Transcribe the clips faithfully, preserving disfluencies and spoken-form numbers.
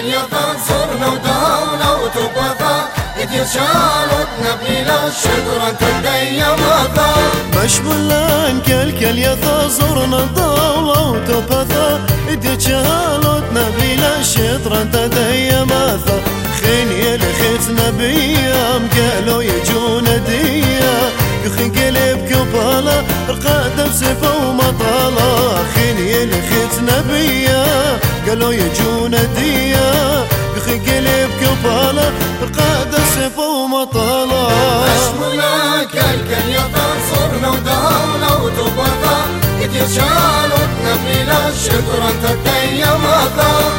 كان يفا صرنا وداونا وتبطا إدير شالتنا بليلة شدرا تدي مطا مشمولان كالكل يثا صرنا داونا وتبطا إدير شالتنا بليلة شدرا تدي مطا خيني لخيتنا بيام قالوا يجون ديا يخي قلب كبالا رقادم سفا ومطالا خيني لخيتنا بيا قالوا يجون ديا يخي قلب كبالا رقادم سفا ومطالا مشمولا كالكل يطا صرنا وداونا وتبطا إدير شالتنا بليلة شدرا تدي مطا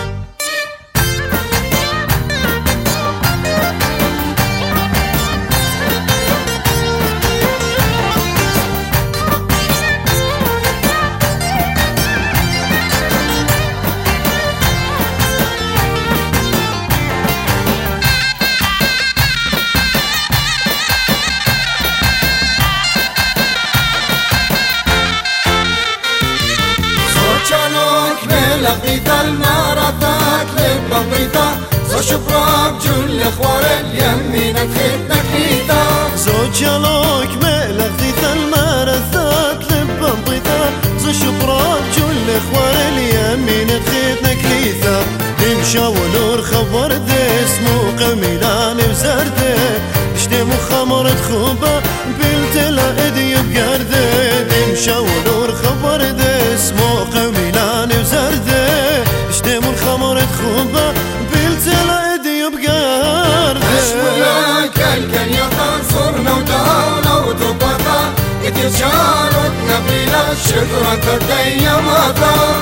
لقيتا المارثات لبطيتا زشبراب جل خوار اليمين تخيتنا كليتا زوجالوك ملقيتا المارثات لبطيتا زشبراب جل خوار اليمين تخيتنا كليتا نمشى ونور خبر ديس مو قميلان وزرده اشتم خمرة خوبة بلتلا ادي بقرده نمشى ونور خبر ديس مو قميلان وزرده اشتم الخمرة خوبة بلتلا ادي بقرده مشمولا كالكل يطان صرنا وداونا وتبطا إدير شالتنا بليلة شكرا تدي مطا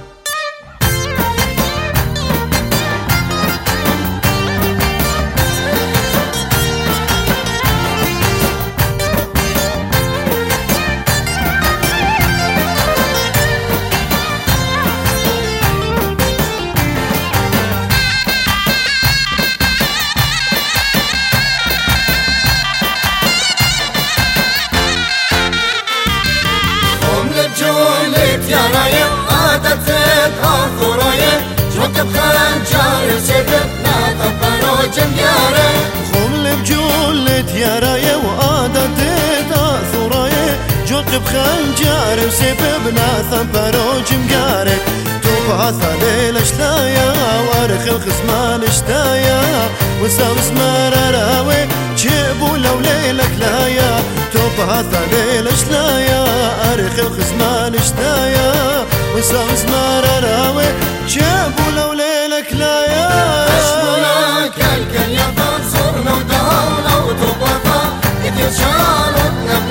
يا راية عادتك آثراية جوك بخنجار سبب ناثم بروج مقارة خمل بجولة يا راية وعادتك آثراية جوك بخنجار وسبب ناثم بروج مقارة توبعث ليل اشلايا وارخ الخصمان اشتايا وسام اسمار راوي جيبوا لو ليلك لايا توبعث ليل اشلايا ارخ الخصمان اشتايا وسام اسمار راوي جيبوا لو ليلك لايا مشمولا كالكل يطان صرنا وداونا وتبطا إدير شالتنا